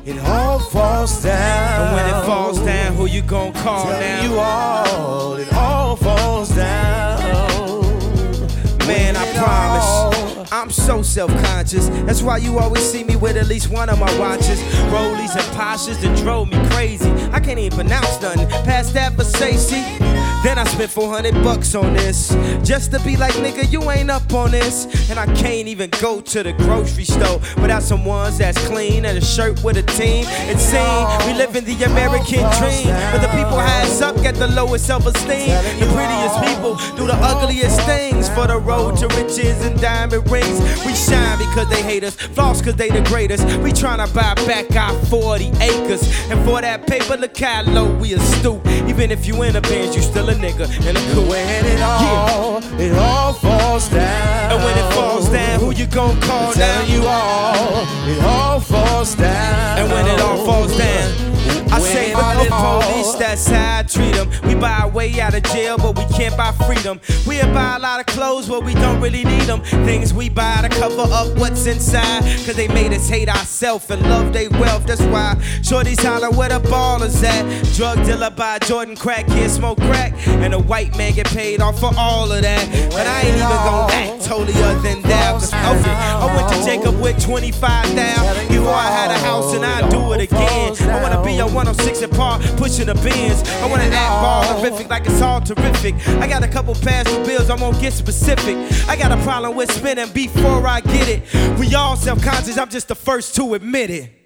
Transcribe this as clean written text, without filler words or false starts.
it all falls down. And when it falls down, who you gon' call Tell now? you all, it all falls down. Man, I promise, I'm so self-conscious. That's why you always see me with at least one of my watches. Rollies and Poshas that drove me crazy. I can't even pronounce nothing past that Versace. Then I spent $400 on this, just to be like, nigga, you ain't up on this. And I can't even go to the grocery store without some ones that's clean and a shirt with a team. It seems we live in the American dream, but the people highest up get the lowest self-esteem. The prettiest people do the ugliest things for the road to riches and diamond rings. We shine because they hate us, floss because they the greatest. We tryna buy back our 40 acres, and for that paper, look how low we a stoop. Even if you in a Benz, you still a nigga in a coupe. When it all falls down. And when it falls down, who you gon' call now? You all, it all falls down. And when it all falls down, I say fuck the police, that's how I treat them. We buy our way out of jail, but we can't buy freedom. We'll buy a lot of clothes, but we don't really need them. Things we buy to cover up what's inside, cause they made us hate ourselves and love they wealth. That's why shorties holler where the ballers at. Drug dealer buy Jordan crack, kid smoke crack, and a white man get paid off for all of that. But I ain't even gon' act holier than thou, cause I went to Jacob with 25 down. Before I had a house and I'd do it again. I wanna be a 106 and Park, pushing the Benz. I wanna act ball-horrific like it's all terrific. I got a couple past due bills, I won't get specific. I got a problem with spending before I get it. We all self-conscious, I'm just the first to admit it.